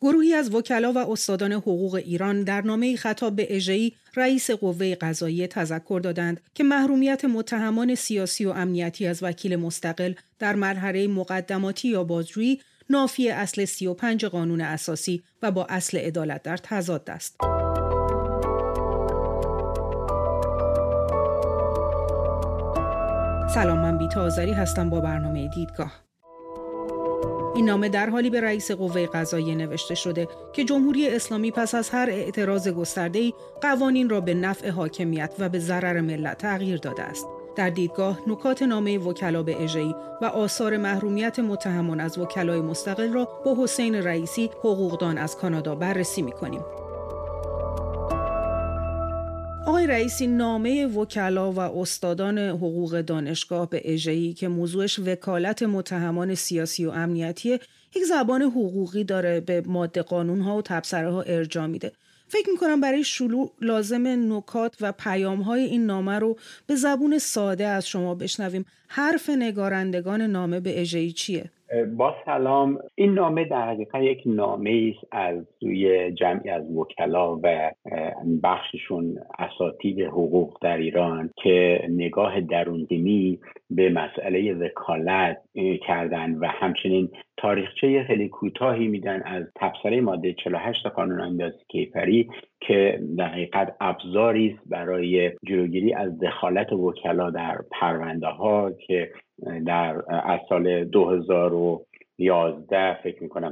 گروهی از وکلا و استادان حقوق ایران در نامه‌ای خطاب به اژه‌ای رئیس قوه قضاییه تذکر دادند که محرومیت متهمان سیاسی و امنیتی از وکیل مستقل در مرحله مقدماتی یا بازجویی نافی اصل 35 قانون اساسی و با اصل عدالت در تضاد است. سلام، من بیتا آذری هستم با برنامه دیدگاه. این نامه در حالی به رئیس قوه قضاییه نوشته شده که جمهوری اسلامی پس از هر اعتراض گسترده‌ای قوانین را به نفع حاکمیت و به ضرر ملت تغییر داده است. در دیدگاه نکات نامه وکلا به اژه‌ای و آثار محرومیت متهمان از وکلای مستقل را با حسین رئیسی، حقوقدان از کانادا بررسی می‌کنیم. آقای رئیسی، نامه وکلا و استادان حقوق دانشگاه به اژه‌ای که موضوعش وکالت متهمان سیاسی و امنیتی یک زبان حقوقی داره، به ماده قانون‌ها و تبصره‌ها ارجاع میده. فکر می‌کنم برای شروع لازم نکات و پیام‌های این نامه رو به زبون ساده از شما بشنویم. حرف نگارندگان نامه به اژه‌ای چیه؟ با سلام، این نامه در حقیقت یک نامه است از سوی جمعی از وکلا و بخششون اساتید حقوق در ایران که نگاه درونبینی به مسئله وکالت کردن و همچنین تاریخچه خیلی کوتاهی میدن از تبصره ماده 48 قانون اندازی کیفری که در حقیقت ابزاری است برای جلوگیری از دخالت وکلا در پرونده ها که از سال 2011 فکر میکنم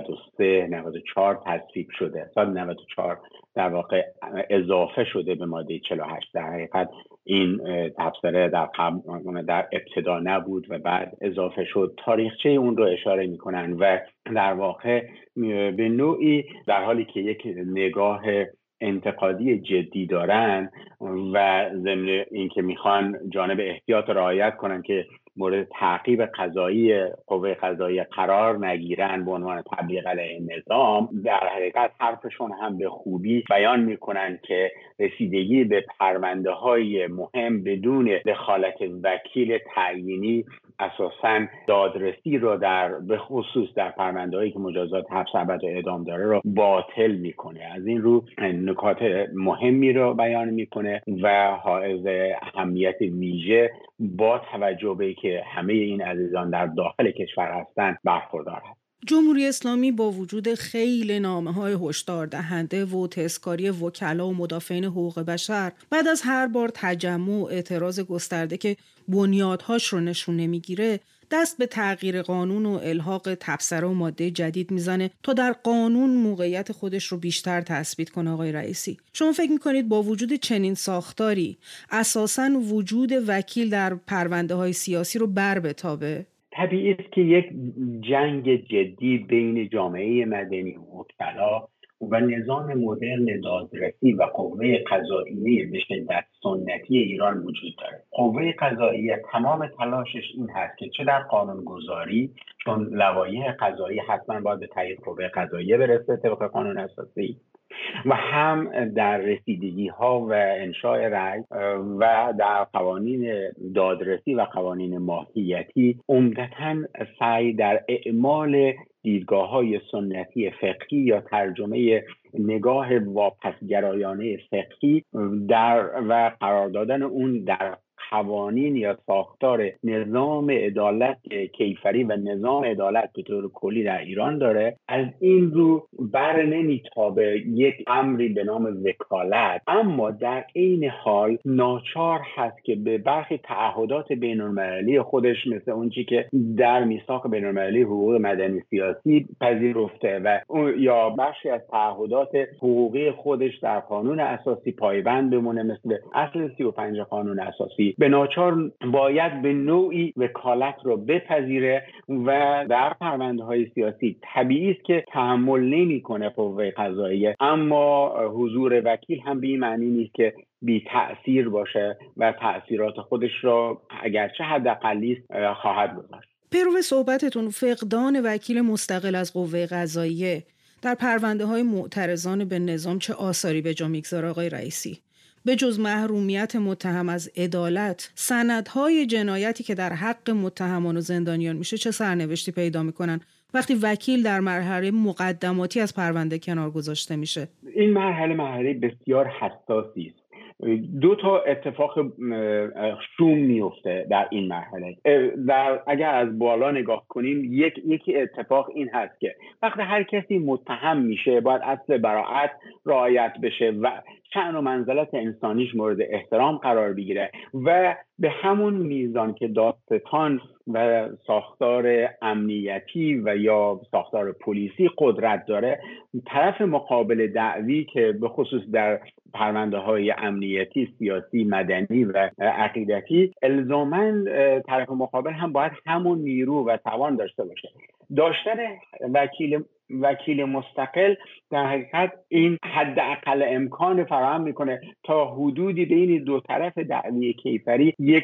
94 تصویب شده. سال 94 در واقع اضافه شده به ماده 48. در حقیقت این تبصره در ابتدا نبود و بعد اضافه شد. تاریخچه اون رو اشاره میکنن و در واقع به نوعی در حالی که یک نگاه انتقادی جدی دارن و ضمن اینکه میخوان جانب احتیاط رعایت کنن که مورد تعقیب قضایی قوه قضاییه قرار نگیرن به عنوان تبلیغ علیه نظام، در حقیقت حرفشون هم به خوبی بیان میکنن که رسیدگی به پرونده های مهم بدون دخالت وکیل تعیینی اساساً دادرسی رو به خصوص در پرونده هایی که مجازات حبس ابد و اعدام داره رو باطل میکنه. از این رو نکات مهمی رو بیان میکنه و حائز اهمیت ویژه با توجه به که همه این عزیزان در داخل کشور هستند برخوردار هست. جمهوری اسلامی با وجود خیلی نامه‌های هشدار دهنده و تسکاری وکلا و مدافعین حقوق بشر بعد از هر بار تجمع و اعتراض گسترده که بنیادهاش رو نشون نمیگیره، دست به تغییر قانون و الحاق تبصره و ماده جدید میزنه تا در قانون موقعیت خودش رو بیشتر تثبیت کنه. آقای رئیسی، شما فکر میکنید با وجود چنین ساختاری اساساً وجود وکیل در پرونده های سیاسی رو بتابه؟ طبیعی است که یک جنگ جدی بین جامعه مدنی و وکلا و نظام مدرن دادرسی و قوه قضاییه به شدت سنتی ایران وجود دارد. قوه قضاییه تمام تلاشش این هست که چه در قانونگذاری، چون لوایح قضایی حتما باید به تایید قوه قضاییه برسه طبق قانون اساسی، و هم در رسیدگی ها و انشاء رأی و در قوانین دادرسی و قوانین ماهیتی عمدتاً سعی در اعمال دیدگاه‌های سنتی فقهی یا ترجمه نگاه واپسگرایانه فقهی و قرار دادن اون در قوانین یا ساختار نظام عدالت کیفری و نظام عدالت به طور کلی در ایران داره. از این رو بر نمیتابه یک امری به نام وکالت، اما در این حال ناچار هست که به برخی تعهدات بین‌المللی خودش مثل اون چی که در میثاق بین‌المللی حقوق مدنی سیاسی پذیرفته و یا بخشی از تعهدات حقوقی خودش در قانون اساسی پایبند بمونه مثل اصل 35 قانون اساسی، به ناچار باید به نوعی وکالت رو بپذیره و در پرونده‌های سیاسی طبیعی است که تحمل نمی‌کنه قوه قضاییه، اما حضور وکیل هم به این معنی نیست که بی تأثیر باشه و تأثیرات خودش رو اگرچه حداقلی خواهد گذاشت. پیرو صحبتتون، فقدان وکیل مستقل از قوه قضاییه در پرونده‌های معترضان به نظام چه آثاری به جا میگذاره آقای رئیسی؟ به جز محرومیت متهم از عدالت، سندهای جنایتی که در حق متهمان و زندانیان میشه چه سرنوشتی پیدا میکنن وقتی وکیل در مرحله مقدماتی از پرونده کنار گذاشته میشه؟ این مرحله بسیار حساسی است. دو تا اتفاق شوم میفته در این مرحله. اگر از بالا نگاه کنیم یکی اتفاق این هست که وقتی هر کسی متهم میشه باید اصل براءت رعایت بشه و شأن و منزلت انسانیش مورد احترام قرار بگیره و به همون میزان که دادستان و ساختار امنیتی و یا ساختار پلیسی قدرت داره، طرف مقابل دعوی که به خصوص در پرونده های امنیتی، سیاسی، مدنی و عقیدتی الزاماً طرف مقابل هم باید همون نیرو و توان داشته باشه. داشتن وکیل مستقل در حقیقت این حداقل امکان فراهم میکنه تا حدودی بین دو طرف دعوی کیفری یک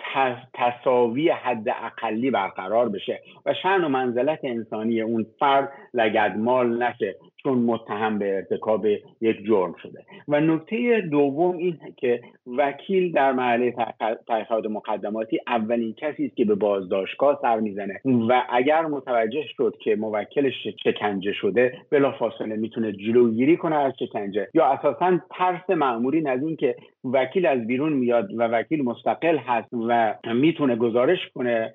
تساوی حداقلی برقرار بشه و شأن و منزلت انسانی اون فرد لگدمال نشه چون متهم به ارتکاب یک جرم شده. و نکته دوم این که وکیل در مرحله تحقیقات مقدماتی اولین کسی است که به بازداشتگاه سر میزنه و اگر متوجه شد که موکلش شکنجه شده بلافاصله میتونه جلوگیری کنه از شکنجه، یا اساساً ترس مأمورین از این که وکیل از بیرون میاد و وکیل مستقل هست و میتونه گزارش کنه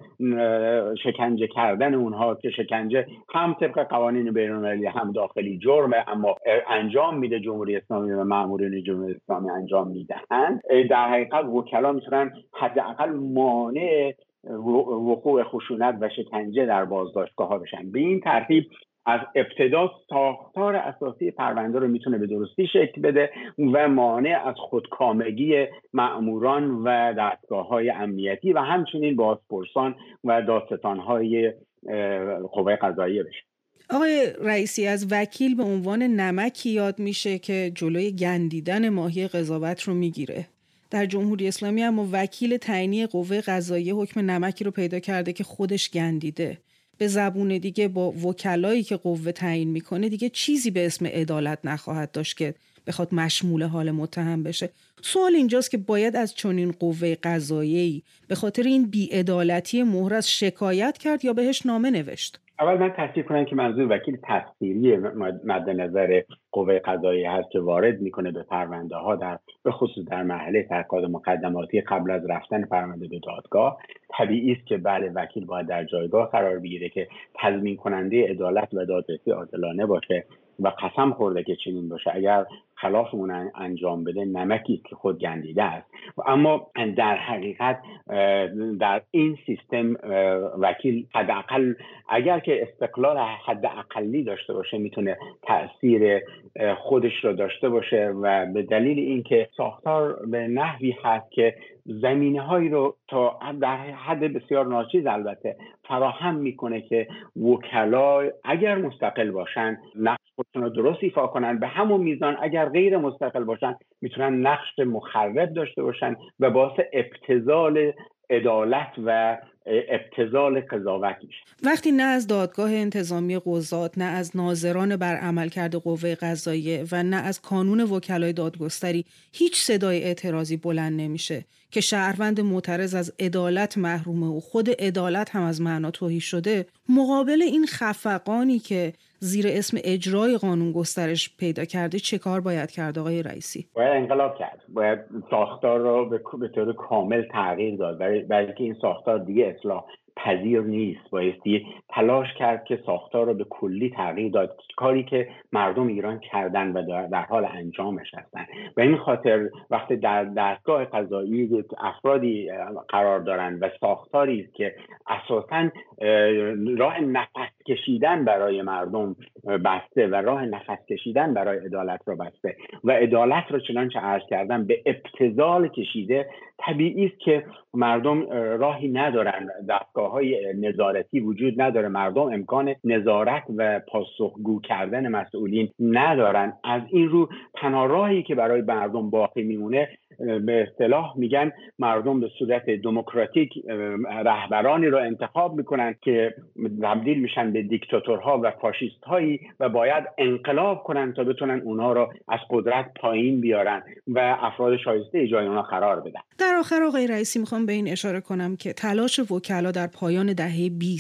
شکنجه کردن اونها که شکنجه هم طبق قوانین بین‌المللی هم داخلی جرمه، اما انجام میده جمهوری اسلامی و مأمورین جمهوری اسلامی انجام میدهند. در حقیقت وکلا میتونن حداقل مانع وقوع خشونت و شکنجه در بازداشتگاه ها بشن. به این ترتیب از ابتدا ساختار اساسی پرونده رو میتونه به درستی شکل بده و مانع از خودکامگی مأموران و دستگاه‌های امنیتی و همچنین بازپرسان و دادستان‌های قوه قضاییه بشه. آقای رئیسی، از وکیل به عنوان نمکی یاد میشه که جلوی گندیدن ماهی قضاوت رو میگیره. در جمهوری اسلامی اما وکیل تعیینی قوه قضاییه حکم نمکی رو پیدا کرده که خودش گندیده. به زبون دیگه با وکلایی که قوه تعیین میکنه دیگه چیزی به اسم عدالت نخواهد داشت که بخواد مشمول حال متهم بشه. سوال اینجاست که باید از چنین قوه قضاییه‌ای به خاطر این بی‌عدالتی محرز شکایت کرد یا بهش نامه نوشت؟ اول من تصدیق کنم که منظور وکیل تقصیری مد نظر قوه قضاییه هست که وارد میکنه به پرونده ها به خصوص در مرحله تحقیقات مقدماتی قبل از رفتن پرونده به دادگاه. طبیعی است که بله وکیل باید در جایگاه قرار بگیره که تضمین کننده عدالت و دادرسی عادلانه باشه و قسم خورده که چنین باشه. اگر خلاف اون انجام بده نمکی است که خود گندیده است. اما در حقیقت در این سیستم وکیل حداقل اگر که استقلال حداقلی داشته باشه میتونه تأثیر خودش رو داشته باشه و به دلیل اینکه ساختار به نحوی هست که زمینه‌هایی رو تا در حد بسیار ناچیز البته فراهم میکنه که وکلا اگر مستقل باشن نقش خودشون رو درست ایفا کنن، به همون میزان اگر غیر مستقل باشن میتونن نقش مخرب داشته باشن و باعث ابتذال عدالت و ابتذال قضاوت میشه. وقتی نه از دادگاه انتظامی قضات، نه از ناظران بر عملکرد قوه قضاییه و نه از کانون وکلای دادگستری هیچ صدای اعتراضی بلند نمیشه که شهروند معترض از عدالت محرومه و خود عدالت هم از معنا تهی شده، مقابل این خفقانی که زیر اسم اجرای قانون گسترش پیدا کرده چه کار باید کرد آقای رئیسی؟ باید انقلاب کرد. باید ساختار را به طور کامل تغییر داد، بلکه این ساختار دیگه اصلاح پذیر نیست. بایستی تلاش کرد که ساختار را به کلی تغییر داد، کاری که مردم ایران کردن و در حال انجامش هستن. و این خاطر وقتی در دستگاه قضایی افرادی قرار دارند و ساختاری است که اساساً راه نفس کشیدن برای مردم بسته و راه نفس کشیدن برای عدالت را بسته و عدالت را چنانچه عرض کردم به ابتذال کشیده، طبیعی است که مردم راهی ندارن. دستگاه‌های نظارتی وجود نداره، مردم امکان نظارت و پاسخگو کردن مسئولین ندارن. از این رو تنها راهی که برای مردم باقی میمونه، به اصطلاح میگن مردم به صورت دموکراتیک رهبرانی رو انتخاب میکنن که تبدیل میشن به دیکتاتورها و فاشیست‌هایی و باید انقلاب کنن تا بتونن اونها رو از قدرت پایین بیارن و افراد شایسته جای اونها قرار بدن. در آخر آقای رئیسی میخوام به این اشاره کنم که تلاش وکلا در پایان دهه 20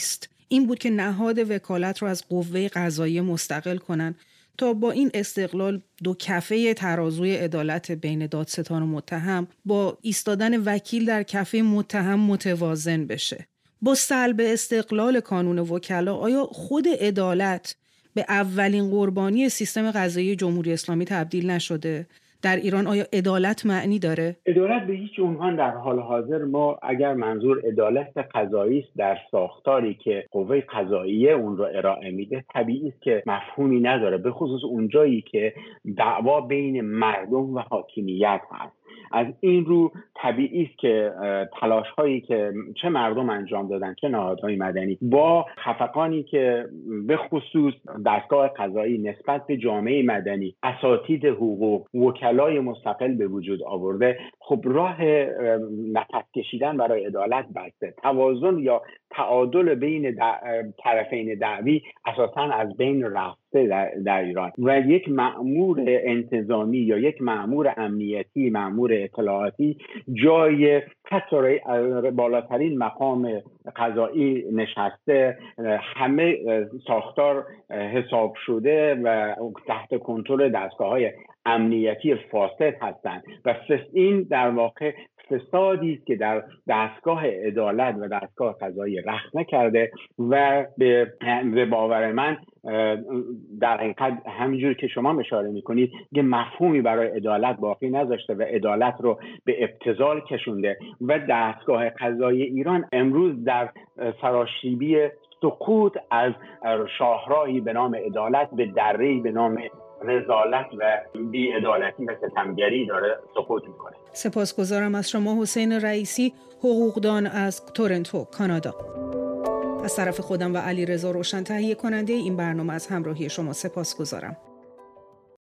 این بود که نهاد وکالت رو از قوه قضاییه مستقل کنن تا با این استقلال دو کفه ترازوی عدالت بین دادستان و متهم با ایستادن وکیل در کفه متهم متوازن بشه. با سلب استقلال کانون وکلا آیا خود عدالت به اولین قربانی سیستم قضایی جمهوری اسلامی تبدیل نشده؟ در ایران آیا عدالت معنی داره؟ عدالت به هیچ عنوان در حال حاضر، ما اگر منظور عدالت قضایی است در ساختاری که قوه قضاییه اون رو ارائه میده، طبیعی است که مفهومی نداره، به خصوص اونجایی که دعوا بین مردم و حاکمیت هست. از این رو طبیعی است که تلاش هایی که چه مردم انجام دادن چه نهادهای مدنی با خفقانی که به خصوص دستگاه قضایی نسبت به جامعه مدنی، اساتید حقوق، وکلای مستقل به وجود آورده، خب راه نفس کشیدن برای عدالت بسته. توازن یا تعادل بین طرفین دعوی اساساً از بین رفته در ایران و یک مأمور انتظامی یا یک مأمور امنیتی، مأمور اطلاعاتی جای حتی بالاترین مقام قضایی نشسته، همه ساختار حساب شده و تحت کنترل دستگاه‌های امنیتی فاسد هستند و این در واقع فسادی است که در دستگاه عدالت و دستگاه قضایی رخت نکرده و به باور من در حقیقت همینجور که شما اشاره میکنید یه مفهومی برای عدالت باقی نذاشته و عدالت رو به ابتذال کشونده و دستگاه قضایی ایران امروز در سراشیبی سقوط از شاهراهی به نام عدالت به دره‌ای به نام رذالت و بی‌عدالتی و ستمگری داره سقوط میکنه. سپاسگزارم از شما حسین رئیسی، حقوقدان از تورنتو، کانادا. از طرف خودم و علیرضا روشن تهیه کننده این برنامه از همراهی شما سپاسگزارم.